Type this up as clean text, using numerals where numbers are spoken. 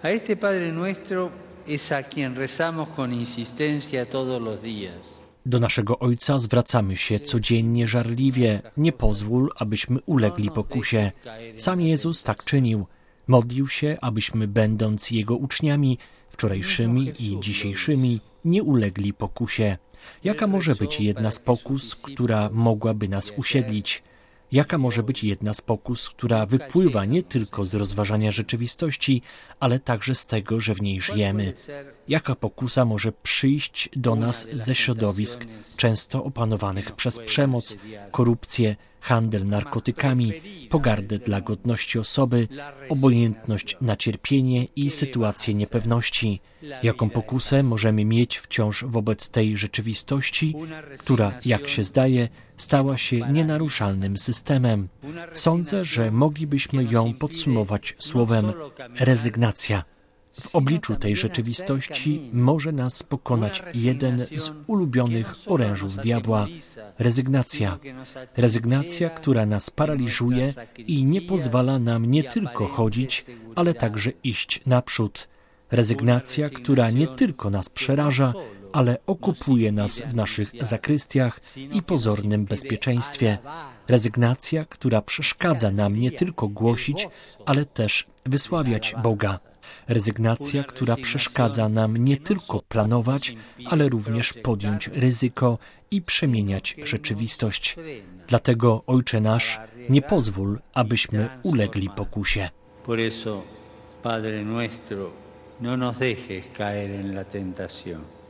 A este Padre nuestro es a quien rezamos con insistencia todos los días. Do naszego Ojca zwracamy się codziennie żarliwie. Nie pozwól, abyśmy ulegli pokusie. Sam Jezus tak czynił. Modlił się, abyśmy, będąc Jego uczniami, wczorajszymi i dzisiejszymi, nie ulegli pokusie. Jaka może być jedna z pokus, która mogłaby nas usiedlić? Jaka może być jedna z pokus, która wypływa nie tylko z rozważania rzeczywistości, ale także z tego, że w niej żyjemy? Jaka pokusa może przyjść do nas ze środowisk często opanowanych przez przemoc, korupcję, handel narkotykami, pogardę dla godności osoby, obojętność na cierpienie i sytuację niepewności? Jaką pokusę możemy mieć wciąż wobec tej rzeczywistości, która, jak się zdaje, stała się nienaruszalnym systemem? Sądzę, że moglibyśmy ją podsumować słowem rezygnacja. W obliczu tej rzeczywistości może nas pokonać jeden z ulubionych orężów diabła – rezygnacja. Rezygnacja, która nas paraliżuje i nie pozwala nam nie tylko chodzić, ale także iść naprzód. Rezygnacja, która nie tylko nas przeraża, ale okupuje nas w naszych zakrystiach i pozornym bezpieczeństwie. Rezygnacja, która przeszkadza nam nie tylko głosić, ale też wysławiać Boga. Rezygnacja, która przeszkadza nam nie tylko planować, ale również podjąć ryzyko i przemieniać rzeczywistość. Dlatego, Ojcze nasz, nie pozwól, abyśmy ulegli pokusie. Por eso, Padre nuestro, no nos dejes caer en la tentación.